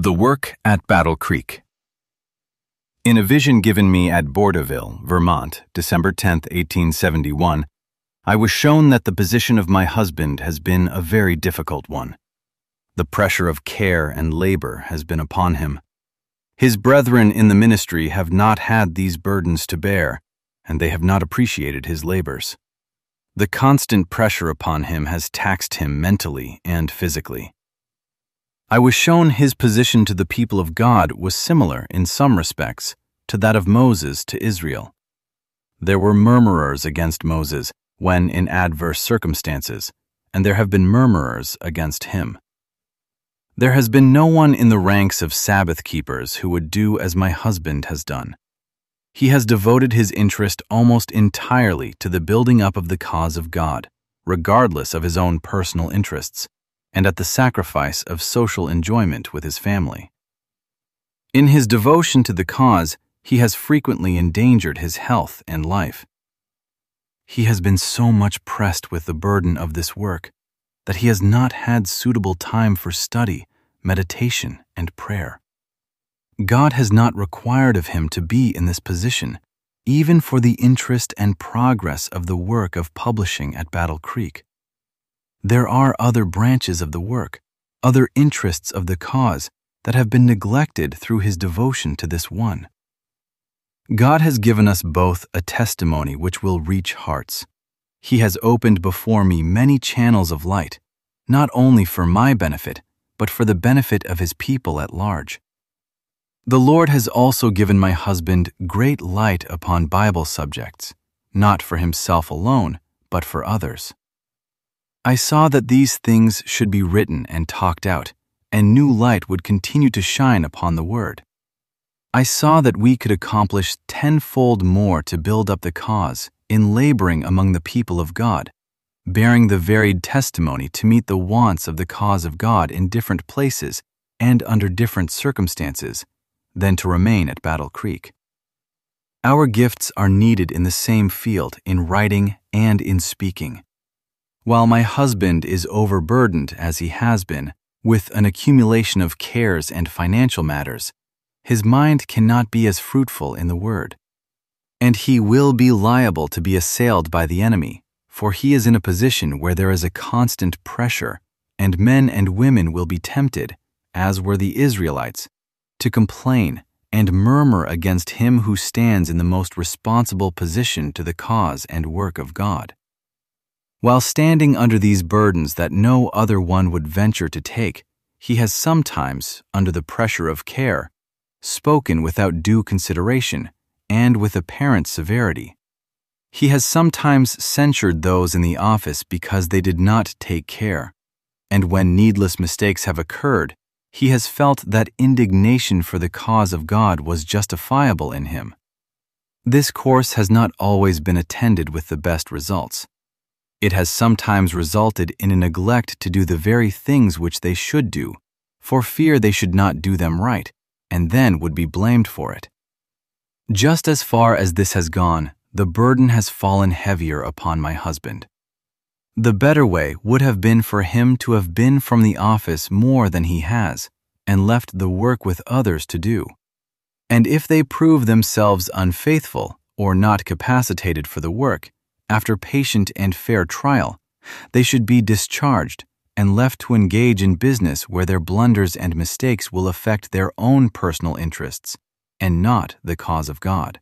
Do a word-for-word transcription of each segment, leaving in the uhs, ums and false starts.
The Work at Battle Creek. In a vision given me at Bordeville, Vermont, December tenth, eighteen seventy-one, I was shown that the position of my husband has been a very difficult one. The pressure of care and labor has been upon him. His brethren in the ministry have not had these burdens to bear, and they have not appreciated his labors. The constant pressure upon him has taxed him mentally and physically. I was shown his position to the people of God was similar in some respects to that of Moses to Israel. There were murmurers against Moses when in adverse circumstances, and there have been murmurers against him. There has been no one in the ranks of Sabbath keepers who would do as my husband has done. He has devoted his interest almost entirely to the building up of the cause of God, regardless of his own personal interests, and at the sacrifice of social enjoyment with his family. In his devotion to the cause, he has frequently endangered his health and life. He has been so much pressed with the burden of this work that he has not had suitable time for study, meditation, and prayer. God has not required of him to be in this position, even for the interest and progress of the work of publishing at Battle Creek. There are other branches of the work, other interests of the cause that have been neglected through his devotion to this one. God has given us both a testimony which will reach hearts. He has opened before me many channels of light, not only for my benefit, but for the benefit of his people at large. The Lord has also given my husband great light upon Bible subjects, not for himself alone, but for others. I saw that these things should be written and talked out, and new light would continue to shine upon the Word. I saw that we could accomplish tenfold more to build up the cause in laboring among the people of God, bearing the varied testimony to meet the wants of the cause of God in different places and under different circumstances, than to remain at Battle Creek. Our gifts are needed in the same field in writing and in speaking. While my husband is overburdened, as he has been, with an accumulation of cares and financial matters, his mind cannot be as fruitful in the Word. And he will be liable to be assailed by the enemy, for he is in a position where there is a constant pressure, and men and women will be tempted, as were the Israelites, to complain and murmur against him who stands in the most responsible position to the cause and work of God. While standing under these burdens that no other one would venture to take, he has sometimes, under the pressure of care, spoken without due consideration and with apparent severity. He has sometimes censured those in the office because they did not take care, and when needless mistakes have occurred, he has felt that indignation for the cause of God was justifiable in him. This course has not always been attended with the best results. It has sometimes resulted in a neglect to do the very things which they should do, for fear they should not do them right, and then would be blamed for it. Just as far as this has gone, the burden has fallen heavier upon my husband. The better way would have been for him to have been from the office more than he has, and left the work with others to do. And if they prove themselves unfaithful or not capacitated for the work, after patient and fair trial, they should be discharged and left to engage in business where their blunders and mistakes will affect their own personal interests and not the cause of God.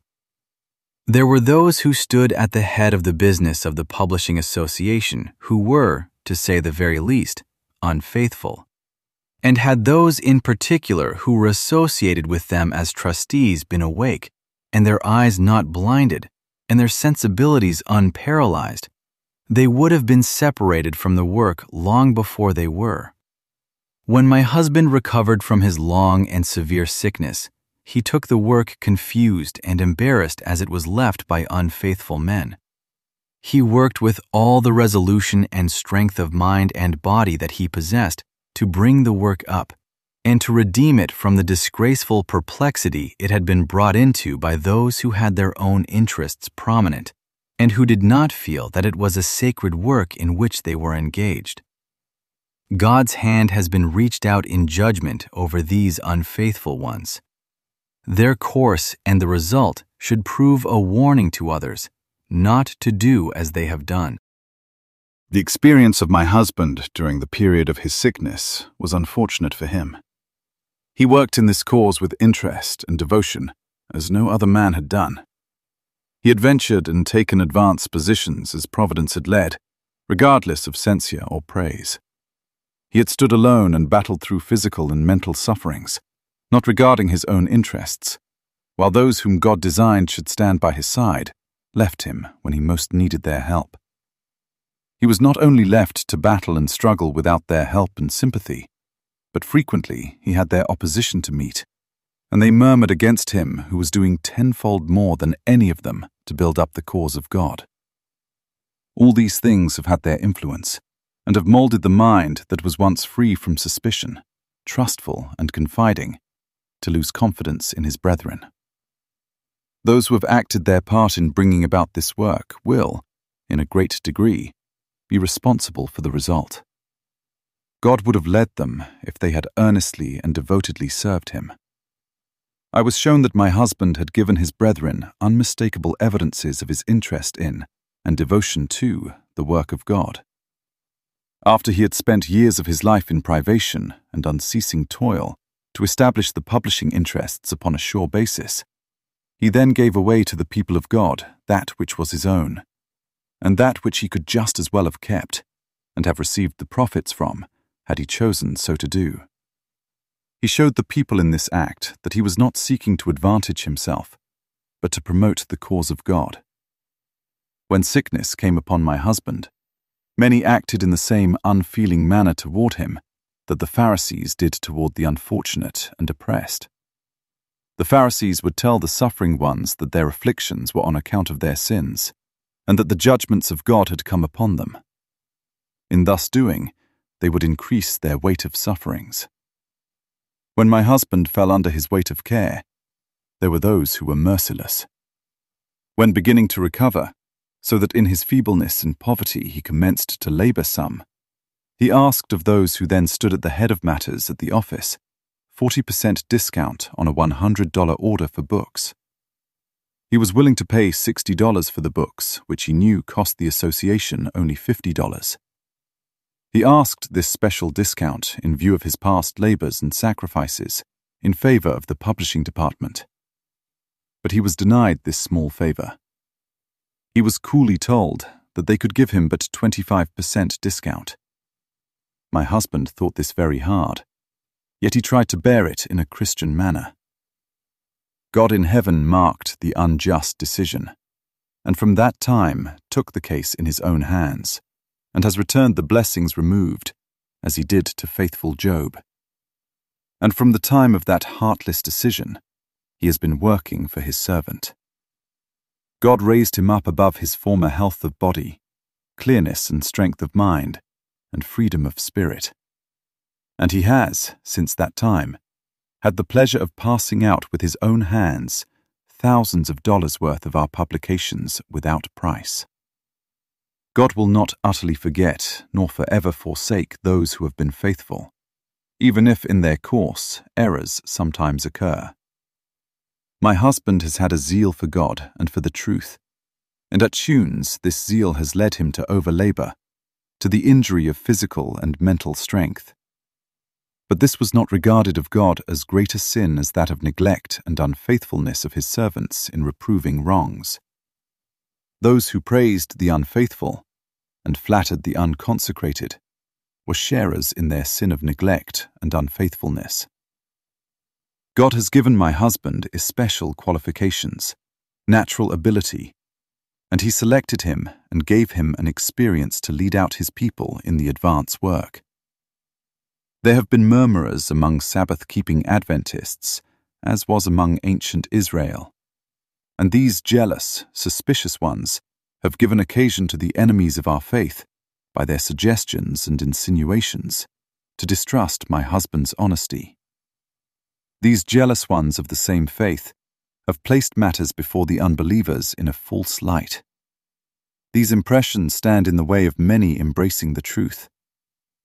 There were those who stood at the head of the business of the Publishing Association who were, to say the very least, unfaithful, and had those in particular who were associated with them as trustees been awake, and their eyes not blinded, and their sensibilities unparalyzed, they would have been separated from the work long before they were. When my husband recovered from his long and severe sickness, he took the work confused and embarrassed as it was left by unfaithful men. He worked with all the resolution and strength of mind and body that he possessed to bring the work up, and to redeem it from the disgraceful perplexity it had been brought into by those who had their own interests prominent, and who did not feel that it was a sacred work in which they were engaged. God's hand has been reached out in judgment over these unfaithful ones. Their course and the result should prove a warning to others not to do as they have done. The experience of my husband during the period of his sickness was unfortunate for him. He worked in this cause with interest and devotion, as no other man had done. He had ventured and taken advanced positions as Providence had led, regardless of censure or praise. He had stood alone and battled through physical and mental sufferings, not regarding his own interests, while those whom God designed should stand by his side left him when he most needed their help. He was not only left to battle and struggle without their help and sympathy, but frequently he had their opposition to meet, and they murmured against him who was doing tenfold more than any of them to build up the cause of God. All these things have had their influence, and have molded the mind that was once free from suspicion, trustful and confiding, to lose confidence in his brethren. Those who have acted their part in bringing about this work will, in a great degree, be responsible for the result. God would have led them if they had earnestly and devotedly served him. I was shown that my husband had given his brethren unmistakable evidences of his interest in and devotion to the work of God. After he had spent years of his life in privation and unceasing toil to establish the publishing interests upon a sure basis, he then gave away to the people of God that which was his own, and that which he could just as well have kept, and have received the profits from, had he chosen so to do. He showed the people in this act that he was not seeking to advantage himself, but to promote the cause of God. When sickness came upon my husband, many acted in the same unfeeling manner toward him that the Pharisees did toward the unfortunate and oppressed. The Pharisees would tell the suffering ones that their afflictions were on account of their sins, and that the judgments of God had come upon them. In thus doing, they would increase their weight of sufferings. When my husband fell under his weight of care, there were those who were merciless. When beginning to recover, so that in his feebleness and poverty he commenced to labor some, he asked of those who then stood at the head of matters at the office forty percent discount on a one hundred dollar order for books. He was willing to pay sixty dollars for the books, which he knew cost the association only fifty dollars. He asked this special discount in view of his past labors and sacrifices in favor of the publishing department. But he was denied this small favor. He was coolly told that they could give him but twenty-five percent discount. My husband thought this very hard, yet he tried to bear it in a Christian manner. God in heaven marked the unjust decision, and from that time took the case in his own hands, and has returned the blessings removed, as he did to faithful Job. And from the time of that heartless decision, he has been working for his servant. God raised him up above his former health of body, clearness and strength of mind, and freedom of spirit. And he has, since that time, had the pleasure of passing out with his own hands thousands of dollars worth of our publications without price. God will not utterly forget nor forever forsake those who have been faithful, even if in their course errors sometimes occur. My husband has had a zeal for God and for the truth, and at Tunes this zeal has led him to overlabor, to the injury of physical and mental strength. But this was not regarded of God as great a sin as that of neglect and unfaithfulness of his servants in reproving wrongs. Those who praised the unfaithful and flattered the unconsecrated were sharers in their sin of neglect and unfaithfulness. God has given my husband especial qualifications, natural ability, and he selected him and gave him an experience to lead out his people in the advance work. There have been murmurers among Sabbath-keeping Adventists, as was among ancient Israel, and these jealous, suspicious ones have given occasion to the enemies of our faith, by their suggestions and insinuations, to distrust my husband's honesty. These jealous ones of the same faith have placed matters before the unbelievers in a false light. These impressions stand in the way of many embracing the truth.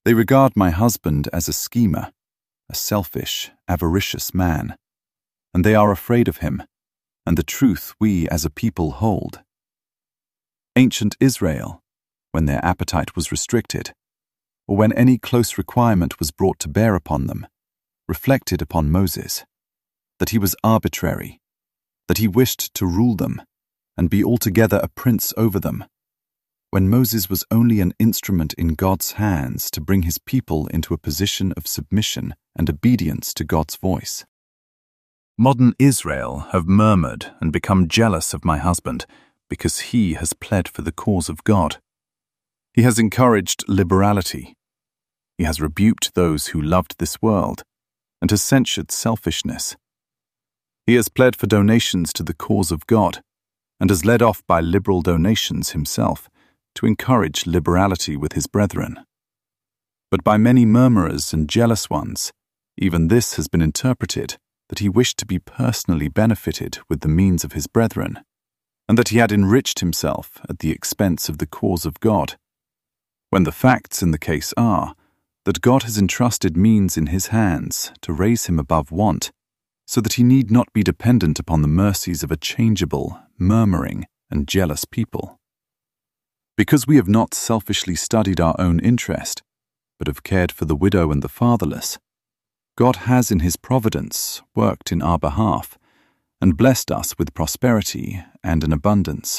They regard my husband as a schemer, a selfish, avaricious man, and they are afraid of him, and the truth we as a people hold. Ancient Israel, when their appetite was restricted, or when any close requirement was brought to bear upon them, reflected upon Moses, that he was arbitrary, that he wished to rule them, and be altogether a prince over them, when Moses was only an instrument in God's hands to bring his people into a position of submission and obedience to God's voice. Modern Israel have murmured and become jealous of my husband because he has pled for the cause of God. He has encouraged liberality. He has rebuked those who loved this world and has censured selfishness. He has pled for donations to the cause of God and has led off by liberal donations himself to encourage liberality with his brethren. But by many murmurers and jealous ones, even this has been interpreted that he wished to be personally benefited with the means of his brethren, and that he had enriched himself at the expense of the cause of God, when the facts in the case are that God has entrusted means in his hands to raise him above want, so that he need not be dependent upon the mercies of a changeable, murmuring, and jealous people. Because we have not selfishly studied our own interest, but have cared for the widow and the fatherless, God has in his providence worked in our behalf and blessed us with prosperity and an abundance.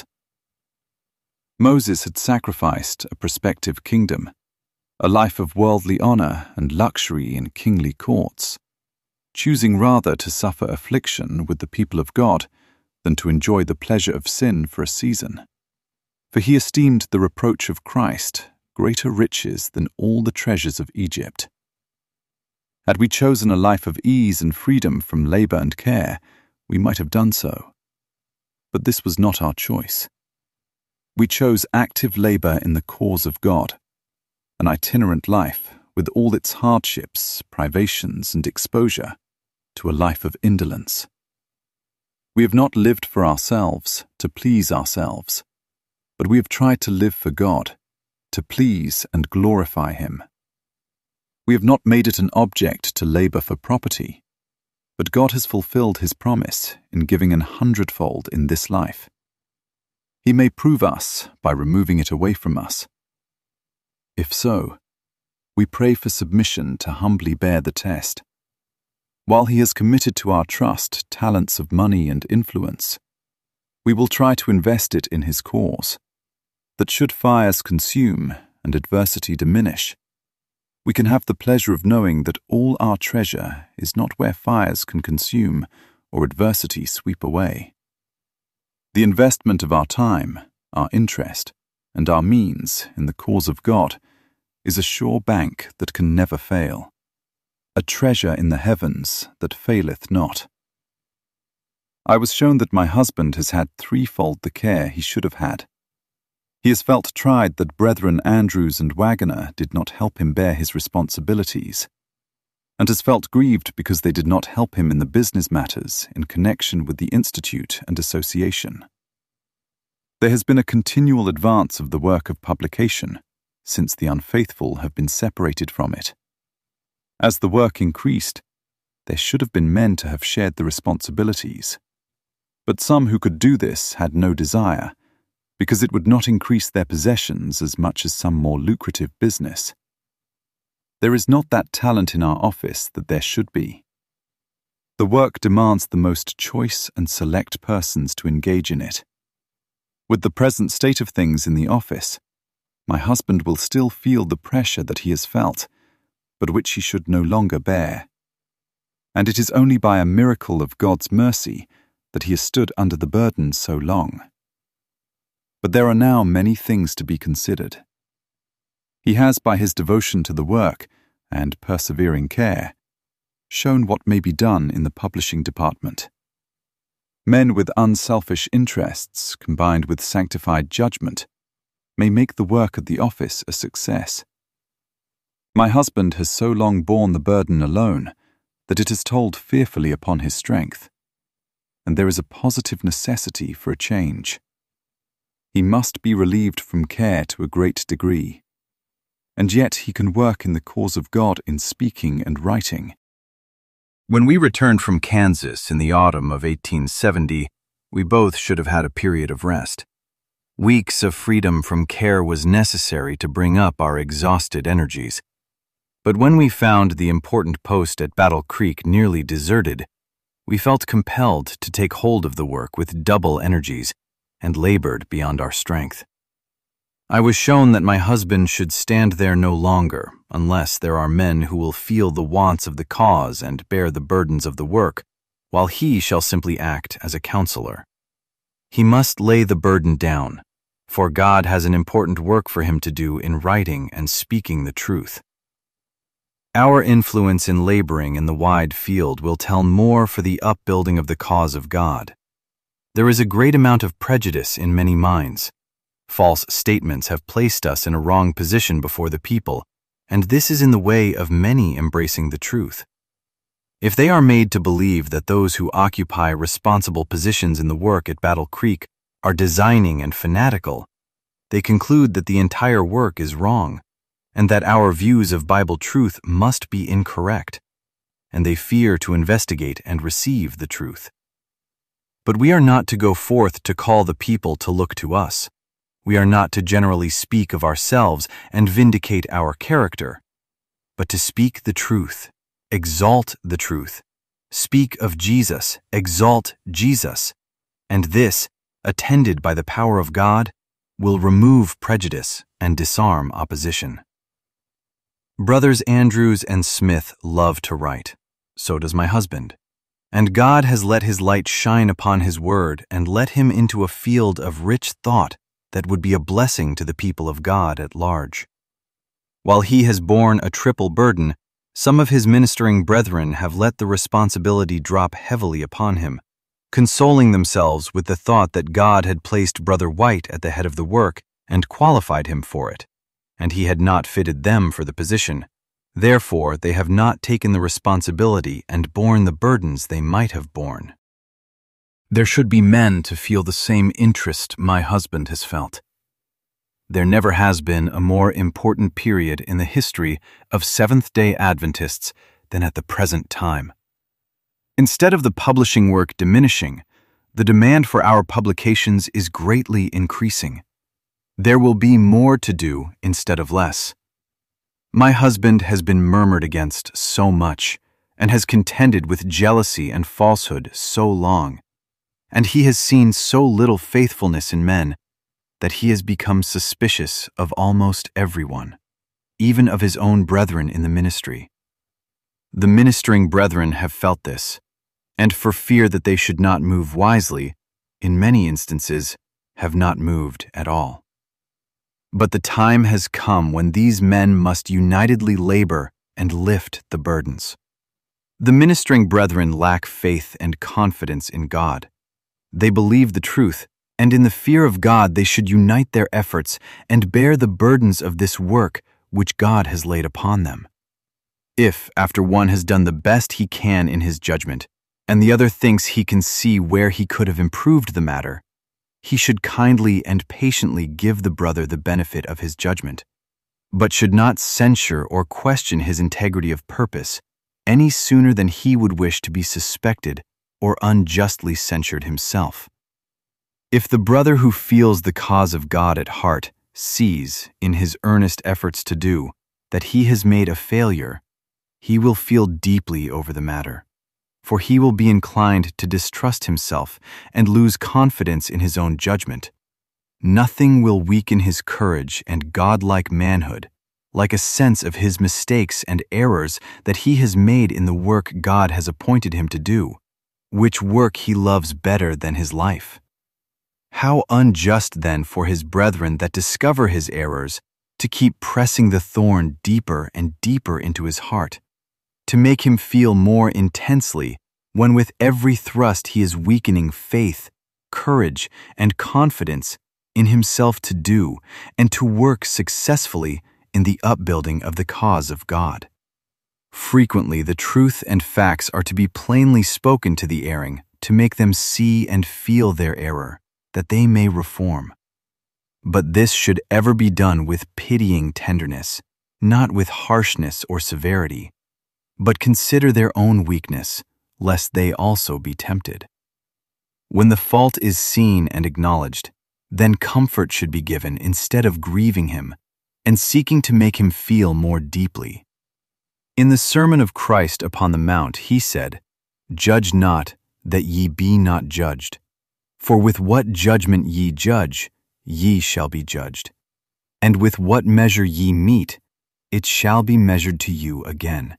Moses had sacrificed a prospective kingdom, a life of worldly honor and luxury in kingly courts, choosing rather to suffer affliction with the people of God than to enjoy the pleasure of sin for a season. For he esteemed the reproach of Christ greater riches than all the treasures of Egypt. Had we chosen a life of ease and freedom from labor and care, we might have done so. But this was not our choice. We chose active labor in the cause of God, an itinerant life with all its hardships, privations, and exposure, to a life of indolence. We have not lived for ourselves, to please ourselves, but we have tried to live for God, to please and glorify him. We have not made it an object to labor for property, but God has fulfilled his promise in giving an hundredfold in this life. He may prove us by removing it away from us. If so, we pray for submission to humbly bear the test. While he has committed to our trust talents of money and influence, we will try to invest it in his cause, that should fires consume and adversity diminish, we can have the pleasure of knowing that all our treasure is not where fires can consume or adversity sweep away. The investment of our time, our interest, and our means in the cause of God is a sure bank that can never fail, a treasure in the heavens that faileth not. I was shown that my husband has had threefold the care he should have had. He has felt tried that brethren Andrews and Wagoner did not help him bear his responsibilities, and has felt grieved because they did not help him in the business matters in connection with the Institute and Association. There has been a continual advance of the work of publication, since the unfaithful have been separated from it. As the work increased, there should have been men to have shared the responsibilities, but some who could do this had no desire, because it would not increase their possessions as much as some more lucrative business. There is not that talent in our office that there should be. The work demands the most choice and select persons to engage in it. With the present state of things in the office, my husband will still feel the pressure that he has felt, but which he should no longer bear. And it is only by a miracle of God's mercy that he has stood under the burden so long. But there are now many things to be considered. He has, by his devotion to the work and persevering care, shown what may be done in the publishing department. Men with unselfish interests combined with sanctified judgment may make the work at the office a success. My husband has so long borne the burden alone that it has told fearfully upon his strength, and there is a positive necessity for a change. He must be relieved from care to a great degree. and yet he can work in the cause of God in speaking and writing. When we returned from Kansas in the autumn of eighteen seventy, we both should have had a period of rest. Weeks of freedom from care was necessary to bring up our exhausted energies. But when we found the important post at Battle Creek nearly deserted, we felt compelled to take hold of the work with double energies and labored beyond our strength. I was shown that my husband should stand there no longer unless there are men who will feel the wants of the cause and bear the burdens of the work, while he shall simply act as a counselor. He must lay the burden down, for God has an important work for him to do in writing and speaking the truth. Our influence in laboring in the wide field will tell more for the upbuilding of the cause of God. There is a great amount of prejudice in many minds. False statements have placed us in a wrong position before the people, and this is in the way of many embracing the truth. If they are made to believe that those who occupy responsible positions in the work at Battle Creek are designing and fanatical, they conclude that the entire work is wrong, and that our views of Bible truth must be incorrect, and they fear to investigate and receive the truth. But we are not to go forth to call the people to look to us. We are not to generally speak of ourselves and vindicate our character, but to speak the truth, exalt the truth, speak of Jesus, exalt Jesus, and this, attended by the power of God, will remove prejudice and disarm opposition. Brothers Andrews and Smith love to write. So does my husband. And God has let his light shine upon his word and let him into a field of rich thought that would be a blessing to the people of God at large. While he has borne a triple burden, some of his ministering brethren have let the responsibility drop heavily upon him, consoling themselves with the thought that God had placed Brother White at the head of the work and qualified him for it, and he had not fitted them for the position. Therefore, they have not taken the responsibility and borne the burdens they might have borne. There should be men to feel the same interest my husband has felt. There never has been a more important period in the history of Seventh-day Adventists than at the present time. Instead of the publishing work diminishing, the demand for our publications is greatly increasing. There will be more to do instead of less. My husband has been murmured against so much, and has contended with jealousy and falsehood so long, and he has seen so little faithfulness in men, that he has become suspicious of almost everyone, even of his own brethren in the ministry. The ministering brethren have felt this, and for fear that they should not move wisely, in many instances, have not moved at all. But the time has come when these men must unitedly labor and lift the burdens. The ministering brethren lack faith and confidence in God. They believe the truth, and in the fear of God they should unite their efforts and bear the burdens of this work which God has laid upon them. If, after one has done the best he can in his judgment, and the other thinks he can see where he could have improved the matter, he should kindly and patiently give the brother the benefit of his judgment, but should not censure or question his integrity of purpose any sooner than he would wish to be suspected or unjustly censured himself. If the brother who feels the cause of God at heart sees, in his earnest efforts to do, that he has made a failure, he will feel deeply over the matter, for he will be inclined to distrust himself and lose confidence in his own judgment. Nothing will weaken his courage and godlike manhood like a sense of his mistakes and errors that he has made in the work God has appointed him to do, which work he loves better than his life. How unjust then for his brethren that discover his errors to keep pressing the thorn deeper and deeper into his heart, to make him feel more intensely when with every thrust he is weakening faith, courage, and confidence in himself to do and to work successfully in the upbuilding of the cause of God. Frequently the truth and facts are to be plainly spoken to the erring to make them see and feel their error, that they may reform. But this should ever be done with pitying tenderness, not with harshness or severity, but consider their own weakness, lest they also be tempted. When the fault is seen and acknowledged, then comfort should be given instead of grieving him and seeking to make him feel more deeply. In the Sermon of Christ upon the Mount, he said, "Judge not, that ye be not judged. For with what judgment ye judge, ye shall be judged. And with what measure ye mete, it shall be measured to you again."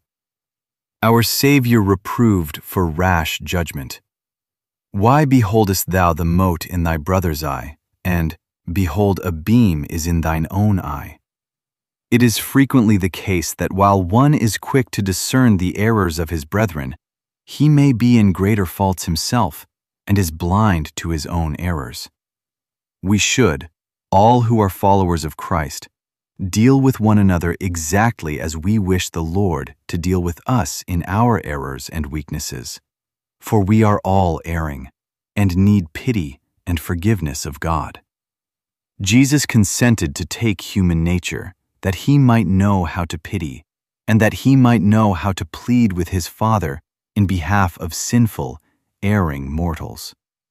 Our Savior reproved for rash judgment. "Why beholdest thou the mote in thy brother's eye, and, behold, a beam is in thine own eye?" It is frequently the case that while one is quick to discern the errors of his brethren, he may be in greater faults himself and is blind to his own errors. We should, all who are followers of Christ, deal with one another exactly as we wish the Lord to deal with us in our errors and weaknesses, for we are all erring and need pity and forgiveness of God. Jesus consented to take human nature that he might know how to pity and that he might know how to plead with his Father in behalf of sinful, erring mortals.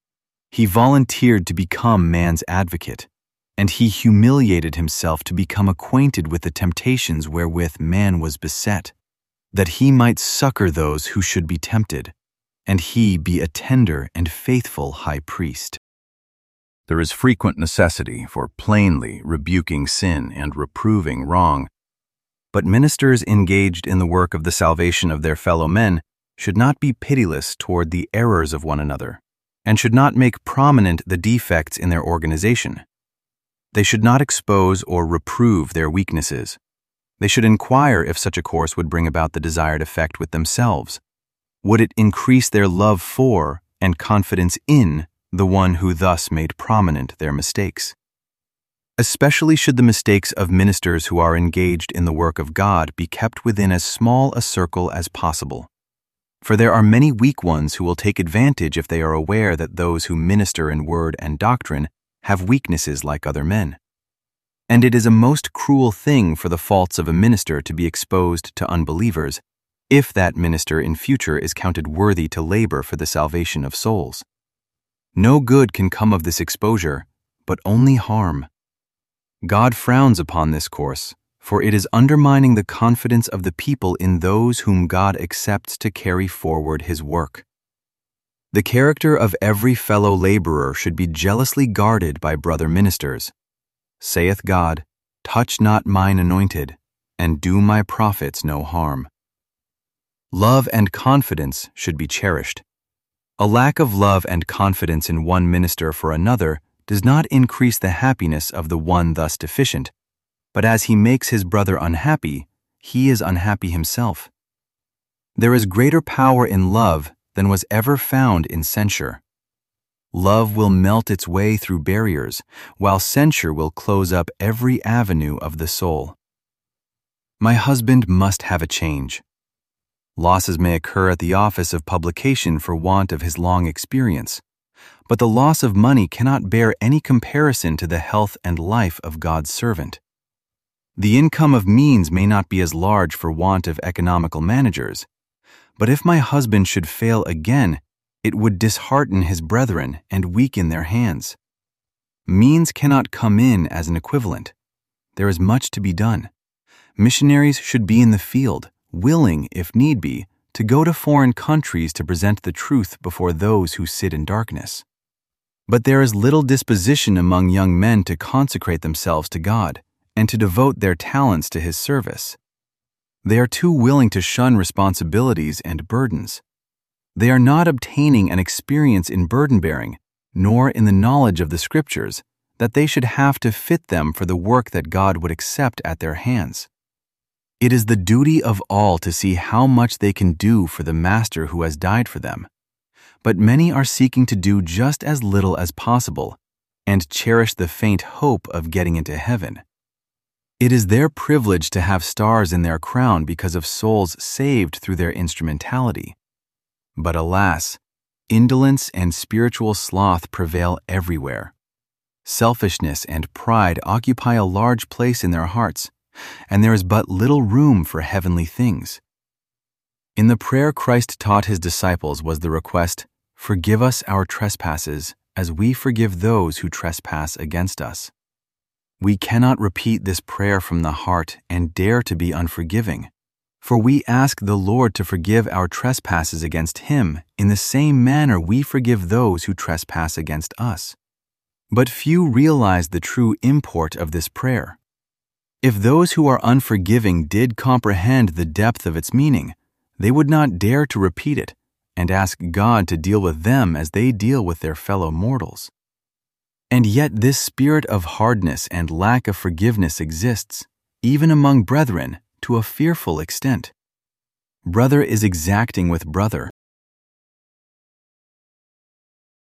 He volunteered to become man's advocate, and he humiliated himself to become acquainted with the temptations wherewith man was beset, that he might succor those who should be tempted, and he be a tender and faithful high priest. There is frequent necessity for plainly rebuking sin and reproving wrong, but ministers engaged in the work of the salvation of their fellow men should not be pitiless toward the errors of one another, and should not make prominent the defects in their organization. They should not expose or reprove their weaknesses. They should inquire if such a course would bring about the desired effect with themselves. Would it increase their love for and confidence in the one who thus made prominent their mistakes? Especially should the mistakes of ministers who are engaged in the work of God be kept within as small a circle as possible. For there are many weak ones who will take advantage if they are aware that those who minister in word and doctrine have weaknesses like other men. And it is a most cruel thing for the faults of a minister to be exposed to unbelievers, if that minister in future is counted worthy to labor for the salvation of souls. No good can come of this exposure, but only harm. God frowns upon this course, for it is undermining the confidence of the people in those whom God accepts to carry forward his work. The character of every fellow laborer should be jealously guarded by brother ministers. Saith God, "Touch not mine anointed, and do my prophets no harm." Love and confidence should be cherished. A lack of love and confidence in one minister for another does not increase the happiness of the one thus deficient, but as he makes his brother unhappy, he is unhappy himself. There is greater power in love than was ever found in censure. Love will melt its way through barriers, while censure will close up every avenue of the soul. My husband must have a change. Losses may occur at the office of publication for want of his long experience, but the loss of money cannot bear any comparison to the health and life of God's servant. The income of means may not be as large for want of economical managers, but if my husband should fail again, it would dishearten his brethren and weaken their hands. Means cannot come in as an equivalent. There is much to be done. Missionaries should be in the field, willing, if need be, to go to foreign countries to present the truth before those who sit in darkness. But there is little disposition among young men to consecrate themselves to God and to devote their talents to his service. They are too willing to shun responsibilities and burdens. They are not obtaining an experience in burden-bearing, nor in the knowledge of the Scriptures, that they should have to fit them for the work that God would accept at their hands. It is the duty of all to see how much they can do for the Master who has died for them. But many are seeking to do just as little as possible and cherish the faint hope of getting into heaven. It is their privilege to have stars in their crown because of souls saved through their instrumentality. But alas, indolence and spiritual sloth prevail everywhere. Selfishness and pride occupy a large place in their hearts, and there is but little room for heavenly things. In the prayer Christ taught his disciples was the request, "Forgive us our trespasses, as we forgive those who trespass against us." We cannot repeat this prayer from the heart and dare to be unforgiving, for we ask the Lord to forgive our trespasses against him in the same manner we forgive those who trespass against us. But few realize the true import of this prayer. If those who are unforgiving did comprehend the depth of its meaning, they would not dare to repeat it and ask God to deal with them as they deal with their fellow mortals. And yet this spirit of hardness and lack of forgiveness exists, even among brethren, to a fearful extent. Brother is exacting with brother,